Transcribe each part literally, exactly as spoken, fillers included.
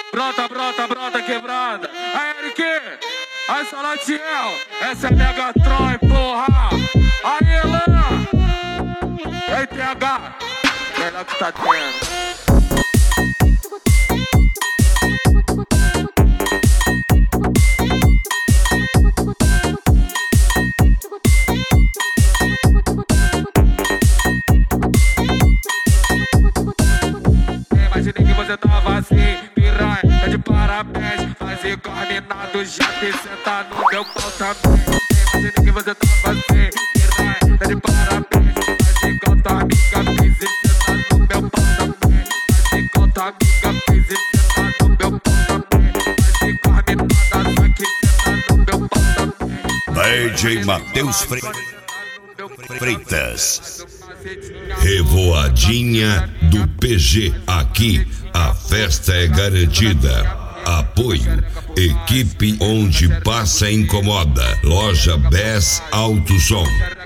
Brota, brota, brota quebrada. Aí, Eric, aí, Salatiel, essa é Megatron, porra. Aí, Elan, aí, T H, melhor que tá tendo. Imaginei que você tava assim, piranha, tá de parabéns. Fazer combinado, já te sentar no meu pau também. Imaginei que você tava assim, piranha, tá de parabéns. Fazer igual tua amiga fez e sentar no meu pau também. Fazer igual tua amiga fez e sentar no meu pau também. Fazer combinado, só que sentar no meu pau também. D J Matheus Freitas. Revoadinha do P G. Aqui a festa é garantida. Apoio: equipe onde passa incomoda. Loja Bess Alto Som.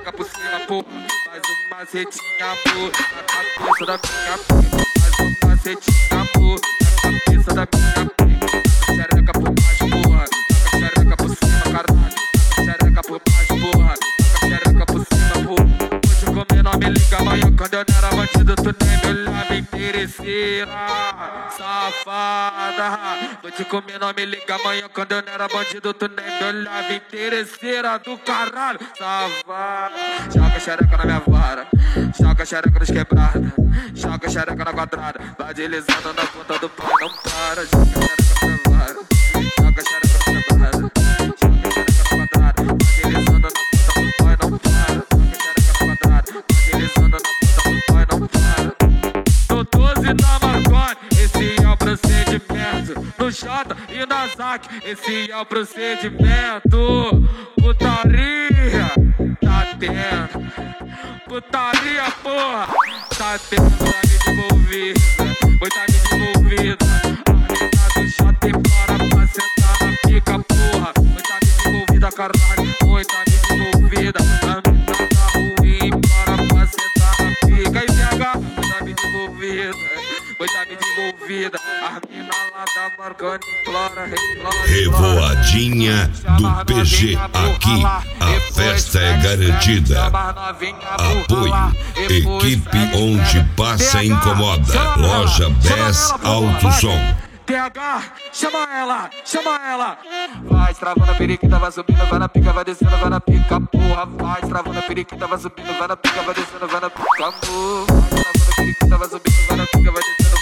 Me liga amanhã quando eu não era bandido, tu nem me olhava interesseira, safada. Vou te comer, não me liga amanhã quando eu não era bandido, tu nem me olhava interesseira do caralho, safada. Joga xereca na minha vara, joga xereca nos quebrados, joga xereca na quadrada, vai deslizando na ponta do pau, não para. Joga xereca na minha vara, joga xereca nos quebrados, joga xereca na quadrada, vai deslizando na ponta do pau, não para. No doze da Marconi, esse é o procedimento. No J e na Zac, esse é o procedimento. Putaria, tá tendo. Putaria, porra, tá tendo. Tá me envolvida, oi, tá me envolvida. A menina do J tem para pra sentar na pica, porra. Oi, tá me envolvida, caralho. Oi, tá me envolvida. A menina tá ruim para pra sentar na pica. Aí, T H, tá me envolvida, oi, tá me envolvida. A mina lá da Marconi implora, implora. Revoadinha do P G. Aqui a festa é garantida. Apoio: equipe onde passa incomoda. Loja Bess Alto Som. T H, chama ela, chama ela. Vai travando a periquita, vai subindo, vai na pica, vai descendo, vai na pica, porra. Vai travando a periquita, vai subindo, vai na pica, vai descendo, vai na pica, porra. Vai travando a periquita, vai subindo, vai na pica, vai descendo.